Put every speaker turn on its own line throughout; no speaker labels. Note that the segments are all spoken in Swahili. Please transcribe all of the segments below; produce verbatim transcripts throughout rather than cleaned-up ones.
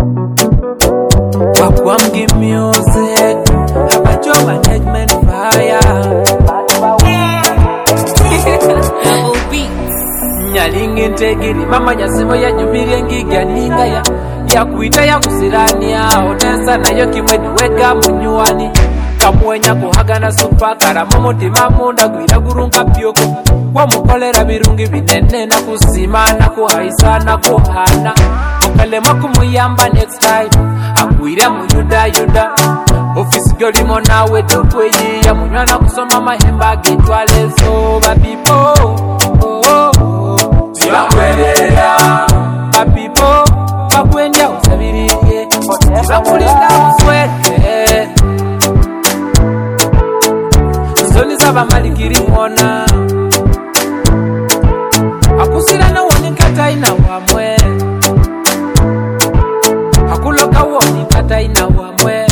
Wakwamgi music, Abajo management fire. Double beats. Nyalingi ntegiri, mama nyasemo ya nyumiri ngiga ninga ya ya kuita ya kusirania, onesa na yo kimweni wega munyuani. Kamwenya kuhagana supa karamo mutima munda gwira gurunga pyoko. Kwa mukolera birungi binene na kusima na kuhaisa na kuhana. Mukalema kumuyamba next time, akwire muyuda yuda. Office gyoli mona we tukweyi ya munywana kusoma mahemba gitwale so babipo. Oh oh oh, tibakwerera babipo bakwendya usabiriye tibakulinda muswete. Zoni zaba malikiri mwona akusira na woni kata ina wamwe, akuloka woni kata ina wamwe.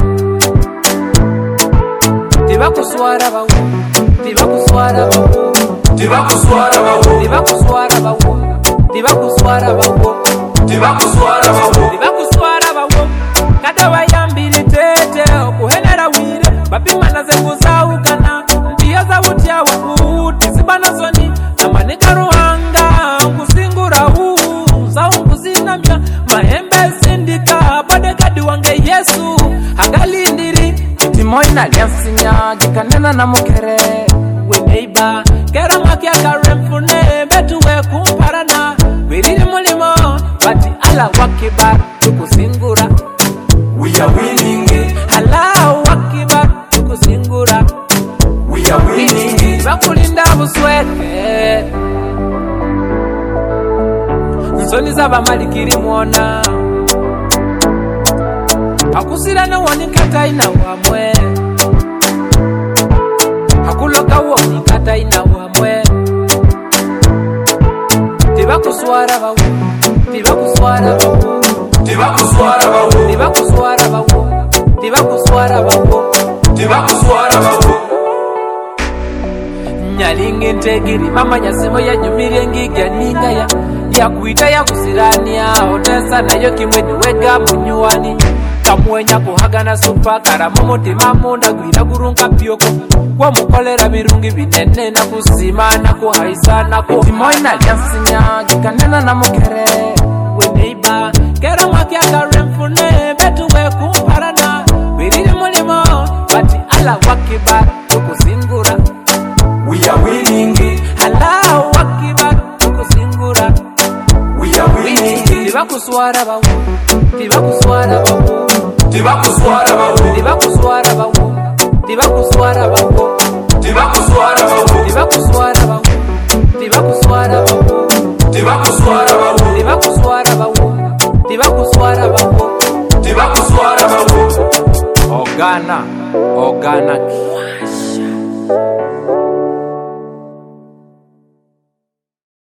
Tiba kuswara bawo, tiba kuswara bawo,
tiba kuswara bawo,
tiba kuswara bawo, tiba kuswara bawo,
tiba kuswara bawo,
tiba kuswara bawo. Kada wayambiri tete okuhenera wire bapimana zenguzawukana ndiyo zawutya wakuti zibana zoni namanika ruhanga nkusingura huu zaunkuzinamya mahembe sindika bodekadi wange Yesu agalindiri itimoina liansinya jikanena na mukere we neighbor kera makia karemfune betuwe kumparana wiriri mulimo bati ala wakibar tukusingura.
We are winning it.
Allahu Akbar tukusingura.
We are winning it.
Bakulinda buswete. Nsoni zaba malikiri mwona akusira na woni kata ina wamwe, akuloka woni kata ina wamwe. Tiba kuswara bawo, tiba kuswara bawo,
tiba kuswara bawo,
tiba kuswara bawo, tiba kuswara bawo,
tiba kuswara bawo.
Nyalingi ntegiri, mama nyasemo ya nyumiri ngiga ninga ya ya kuita ya kusirania, onesa na yo kimweni wega munyuani. Kamwenya kuhagana supa karamo mutima munda gwira gurunga pyoko. Kwa mukolera birungi binene na kusima na kuhaisa na kuhimoina liansinya jikanena na mukere we neighbor kera makia karemfune betuwe kumparana wiriri mulimo bati ala wakibar tukusingura.
We are winning it.
Allahu Akbar tukusingura.
We are winning it.
Tiba kuswara bawo, tiba kuswara bawo,
tiba kuswara bawo,
tiba kuswara bawo, tiba kuswara bawo,
tiba kuswara bawo,
tiba kuswara bawo, tiba kuswara bawo,
tiba kuswara bawo,
tiba kuswara bawo, tiba kuswara bawo,
tiba kuswara bawo.
Ogana, ogana.